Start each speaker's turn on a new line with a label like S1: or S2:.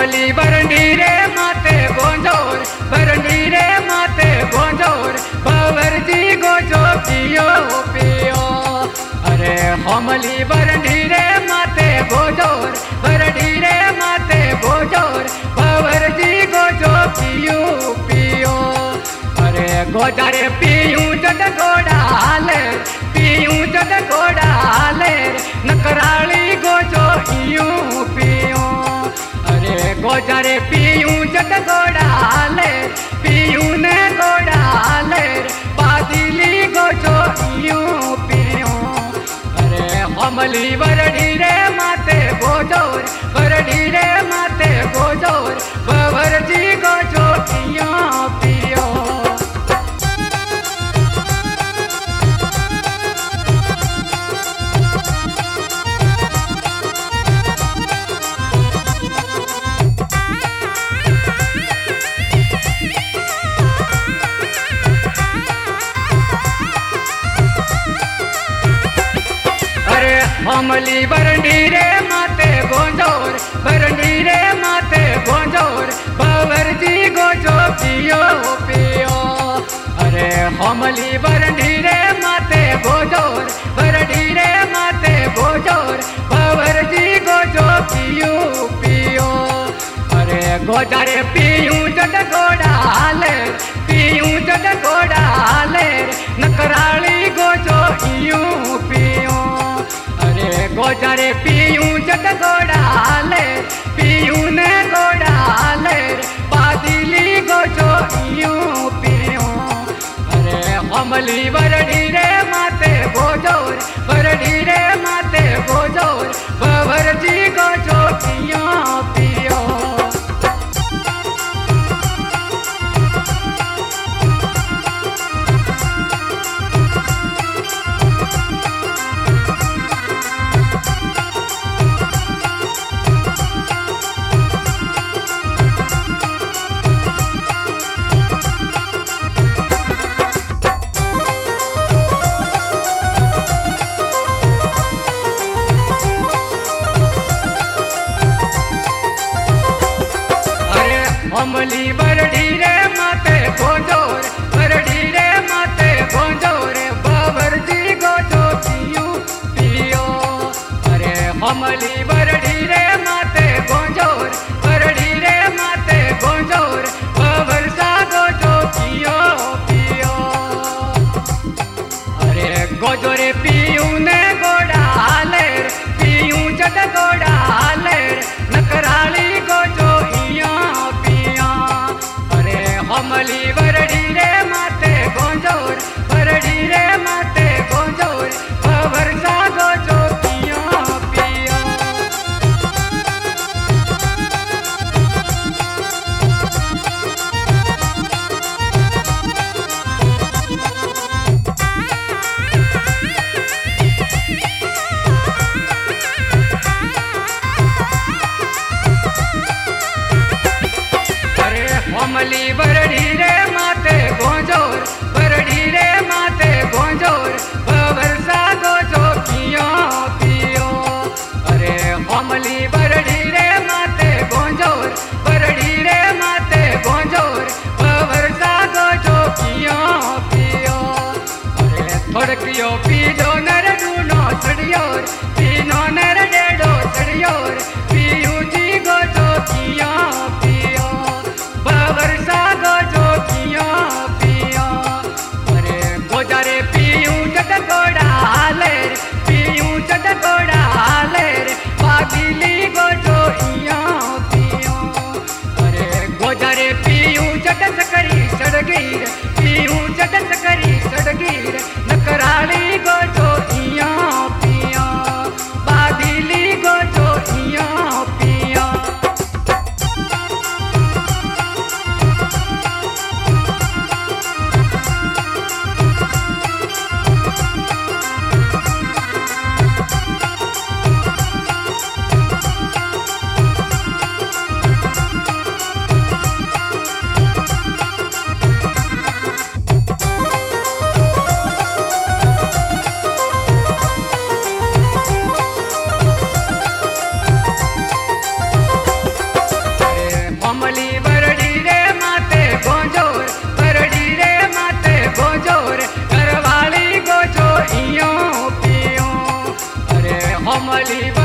S1: हमली बरंडी रे माते गोंजोर, बरंडी रे माते गोंजोर, बावर जी गोजो पियो पियो। अरे हमली बरंडी रे माते गोजोर, बरंडी रे माते गोजोर, बावर जी गोजो पियो पियो। अरे गोजारे पियूं जद गोड़ा हाले, पियूं जद गोड़ा हाले, नकराली गोजो इयूं पियूं। अरे गोजारे पियूं जद गोड़ा हाले, पियूं ने गोड़ा हाले, बादली गोजो इयूं पियूं। अरे हमली बरड़ी रे माते गोजोर, बरड़ी रे माते गोजोर, बावर जी गोजो इयूं पियो। हमली बरंडी रे माते गोंजोर, बरंडी रे माते गोंजोर, बावर जी गोजो पियो पियो। अरे हमली बरंडी रे माते गोजोर, बरंडी रे माते गोजोर, बावर जी गोजो पियो पियो। अरे गोजारे पियूं जद गोड़ा हाले, पियूं जद गोड़ा हाले, नकराली गोजो इयूं पियूं। गोजारे पियूं जद गोड़ा हाले, पियूं ने गोड़ा हाले, बादली गोजो इयूं पियूं। अरे हमली बरड़ी रे माते गोजोर, बरड़ी रे माते गोजोर, बावर जी गोजो इयूं पियो। हमली बरड़ी रे माते गोजोर, बरड़ी रे माते गोजोर, बावर जी गोजो पियो पियो। अरे हमली बरड़ी रे माते गोजोर, बरड़ी रे माते गोजोर, बावर सा गोजो पियो पियो। अरे गोजोरे पियूं ने गोड़ा हाले, पियूं जद गोड़ा हाले, नकराली गोजो इयूं पिया। अरे हमली बरड़ी रे माते गोंजोर, बरड़ी रे माते गोंजोर, बावर सा गोजो पियो पियो। हमली बरड़ी रे माते गोंजोर, बरड़ी रे माते गोंजोर, बावर सा गोजो पियो पियो। अरे हमली बरड़ी रे माते गोंजोर, बरड़ी रे माते गोंजोर, बावर सा गोजो पियो पियो। अरे थोड़कियो पीजो नर दूनो सड़ियोर, पीनो नर डेडो सड़ियोर, पियू जी गोजो पियो पियो, बावर सा गोजो पियो पियो। अरे गोजारे पियूं जद गोड़ा हाले, पियूं जद गोड़ा हाले, बादली गोजो इयूं पियो। अरे गोजारे पियूं जद सकरी सड़गीर, पियूं जद सकरी सड़गीर, नकराली गोजो इयूं पियो, बादली गोजो इयूं पियो। हमारी